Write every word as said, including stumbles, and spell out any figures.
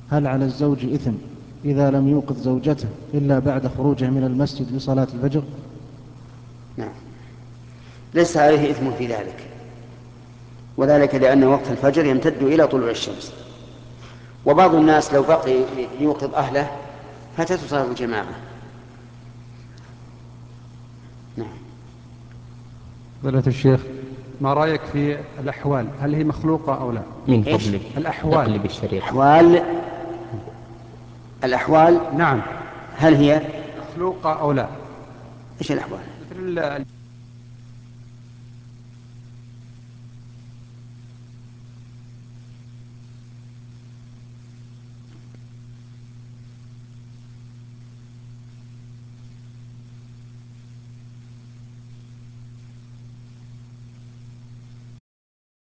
هل على الزوج إثم إذا لم يوقظ زوجته إلا بعد خروجه من المسجد لصلاة الفجر؟ نعم، ليس عليه إثم في ذلك، وذلك لأن وقت الفجر يمتد إلى طلوع الشمس، وبعض الناس لو بقي ليوقظ أهله فاتته صلاة الجماعة. نعم. فضيلة الشيخ، ما رأيك في الأحوال، هل هي مخلوقة أو لا؟ من إيش؟ فضلك الأحوال. اقلب الشريط. أحوال الأحوال نعم. هل هي مخلوقة أو لا؟ إيش الأحوال؟ مثل